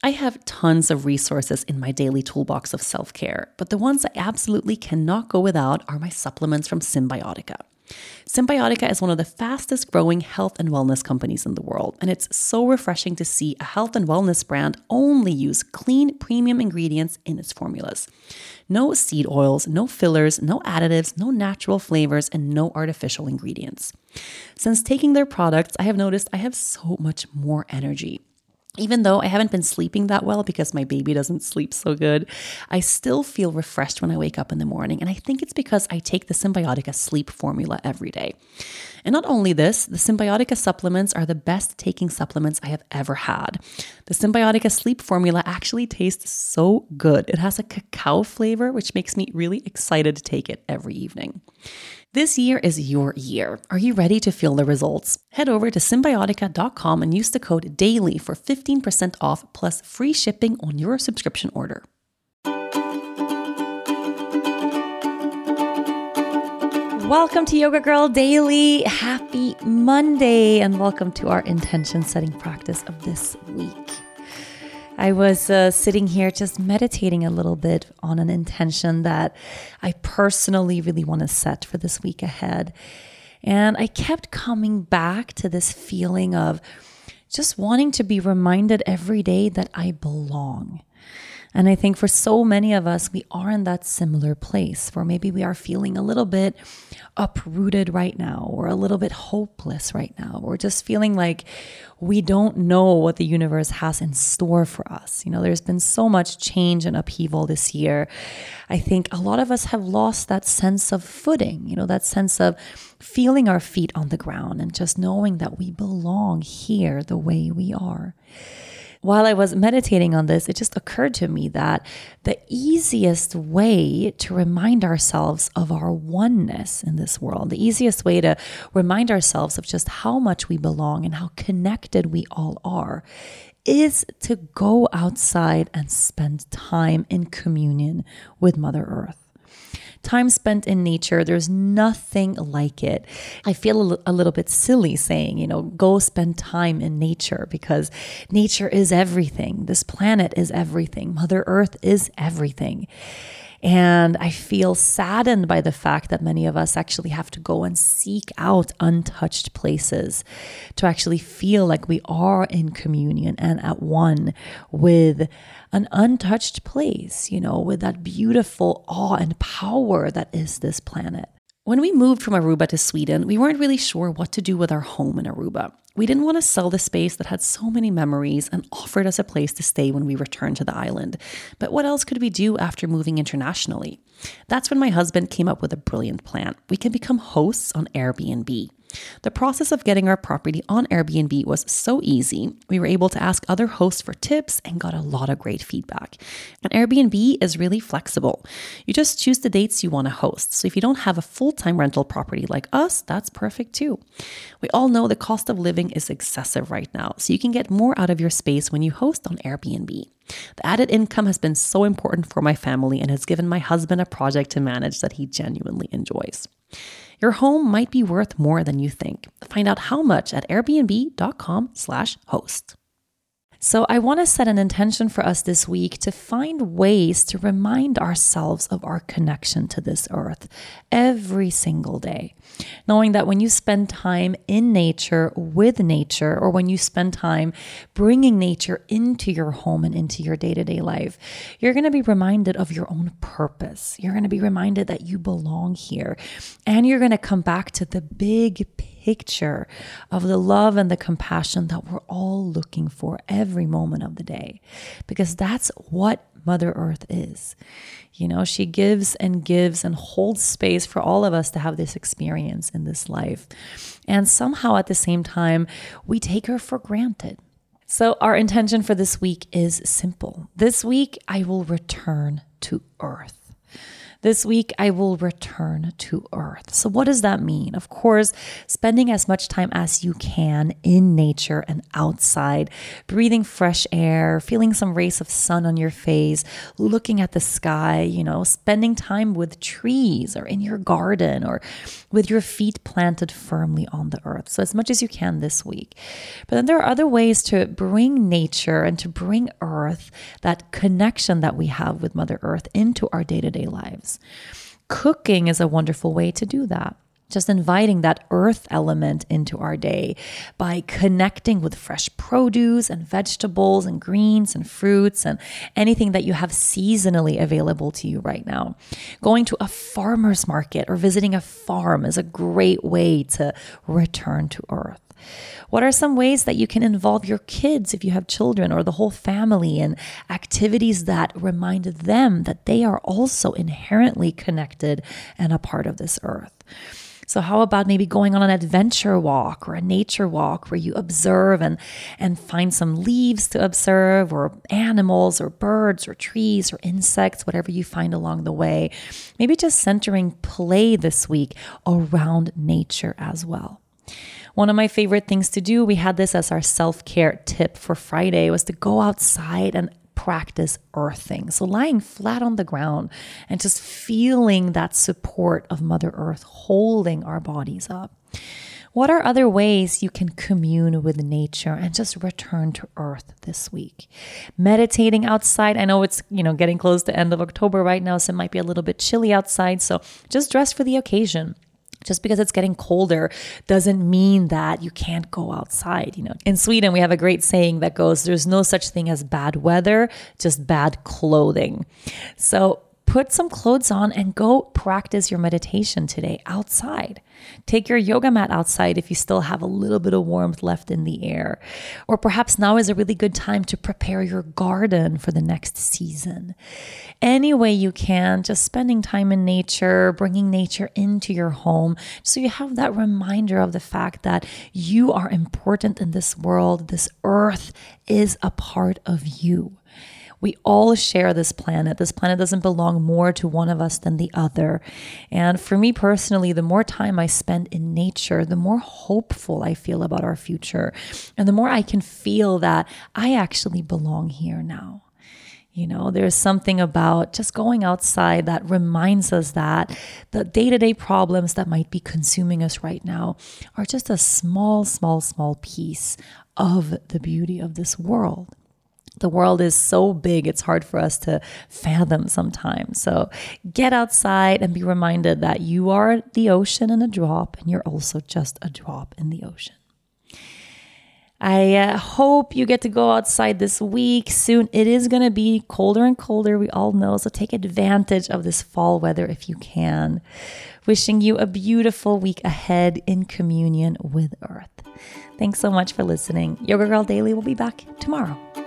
I have tons of resources in my daily toolbox of self-care, but the ones I absolutely cannot go without are my supplements from Cymbiotika. Cymbiotika is one of the fastest growing health and wellness companies in the world, and it's so refreshing to see a health and wellness brand only use clean, premium ingredients in its formulas. No seed oils, no fillers, no additives, no natural flavors, and no artificial ingredients. Since taking their products, I have noticed I have so much more energy. Even though I haven't been sleeping that well because my baby doesn't sleep so good, I still feel refreshed when I wake up in the morning. And I think it's because I take the Cymbiotika sleep formula every day. And not only this, the Cymbiotika supplements are the best taking supplements I have ever had. The Cymbiotika sleep formula actually tastes so good. It has a cacao flavor, which makes me really excited to take it every evening. This year is your year. Are you ready to feel the results? Head over to Cymbiotika.com and use the code DAILY for 15% off plus free shipping on your subscription order. Welcome to Yoga Girl Daily. Happy Monday and welcome to our intention setting practice of this week. I was sitting here just meditating a little bit on an intention that I personally really want to set for this week ahead. And I kept coming back to this feeling of just wanting to be reminded every day that I belong. And I think for so many of us, we are in that similar place where maybe we are feeling a little bit uprooted right now, or a little bit hopeless right now, or just feeling like we don't know what the universe has in store for us. You know, there's been so much change and upheaval this year. I think a lot of us have lost that sense of footing, that sense of feeling our feet on the ground and just knowing that we belong here the way we are. While I was meditating on this, it just occurred to me that the easiest way to remind ourselves of our oneness in this world, the easiest way to remind ourselves of just how much we belong and how connected we all are, is to go outside and spend time in communion with Mother Earth. Time spent in nature, there's nothing like it. I feel a little bit silly saying, go spend time in nature, because nature is everything. This planet is everything. Mother Earth is everything. And I feel saddened by the fact that many of us actually have to go and seek out untouched places to actually feel like we are in communion and at one with an untouched place, with that beautiful awe and power that is this planet. When we moved from Aruba to Sweden, we weren't really sure what to do with our home in Aruba. We didn't want to sell the space that had so many memories and offered us a place to stay when we returned to the island. But what else could we do after moving internationally? That's when my husband came up with a brilliant plan. We can become hosts on Airbnb. The process of getting our property on Airbnb was so easy. We were able to ask other hosts for tips and got a lot of great feedback. And Airbnb is really flexible. You just choose the dates you want to host. So if you don't have a full-time rental property like us, that's perfect too. We all know the cost of living is excessive right now, so you can get more out of your space when you host on Airbnb. The added income has been so important for my family and has given my husband a project to manage that he genuinely enjoys. Your home might be worth more than you think. Find out how much at airbnb.com/host. So I want to set an intention for us this week to find ways to remind ourselves of our connection to this earth every single day. Knowing that when you spend time in nature, with nature, or when you spend time bringing nature into your home and into your day-to-day life, you're going to be reminded of your own purpose. You're going to be reminded that you belong here. And you're going to come back to the big picture of the love and the compassion that we're all looking for every moment of the day, because that's what Mother Earth is. She gives and holds space for all of us to have this experience in this life. And somehow at the same time, we take her for granted. So our intention for this week is simple. This week, I will return to Earth. This week, I will return to earth. So what does that mean? Of course, spending as much time as you can in nature and outside, breathing fresh air, feeling some rays of sun on your face, looking at the sky, spending time with trees or in your garden or with your feet planted firmly on the earth. So as much as you can this week. But then there are other ways to bring nature and to bring earth, that connection that we have with Mother Earth, into our day-to-day lives. Cooking is a wonderful way to do that. Just inviting that earth element into our day by connecting with fresh produce and vegetables and greens and fruits and anything that you have seasonally available to you right now. Going to a farmer's market or visiting a farm is a great way to return to earth. What are some ways that you can involve your kids, if you have children, or the whole family, in activities that remind them that they are also inherently connected and a part of this earth? So how about maybe going on an adventure walk or a nature walk where you observe and find some leaves to observe, or animals or birds or trees or insects, whatever you find along the way. Maybe just centering play this week around nature as well. One of my favorite things to do, we had this as our self-care tip for Friday, was to go outside and practice earthing. So lying flat on the ground and just feeling that support of Mother Earth holding our bodies up. What are other ways you can commune with nature and just return to earth this week? Meditating outside. I know it's, getting close to end of October right now, so it might be a little bit chilly outside. So just dress for the occasion. Just because it's getting colder doesn't mean that you can't go outside. In Sweden, we have a great saying that goes, there's no such thing as bad weather, just bad clothing. So put some clothes on and go practice your meditation today outside. Take your yoga mat outside if you still have a little bit of warmth left in the air. Or perhaps now is a really good time to prepare your garden for the next season. Any way you can, just spending time in nature, bringing nature into your home, so you have that reminder of the fact that you are important in this world. This earth is a part of you. We all share this planet. This planet doesn't belong more to one of us than the other. And for me personally, the more time I spend in nature, the more hopeful I feel about our future. And the more I can feel that I actually belong here now. There's something about just going outside that reminds us that the day-to-day problems that might be consuming us right now are just a small, small, small piece of the beauty of this world. The world is so big, it's hard for us to fathom sometimes. So get outside and be reminded that you are the ocean in a drop, and you're also just a drop in the ocean. I hope you get to go outside this week. Soon it is going to be colder and colder, we all know. So take advantage of this fall weather if you can. Wishing you a beautiful week ahead in communion with Earth. Thanks so much for listening. Yoga Girl Daily will be back tomorrow.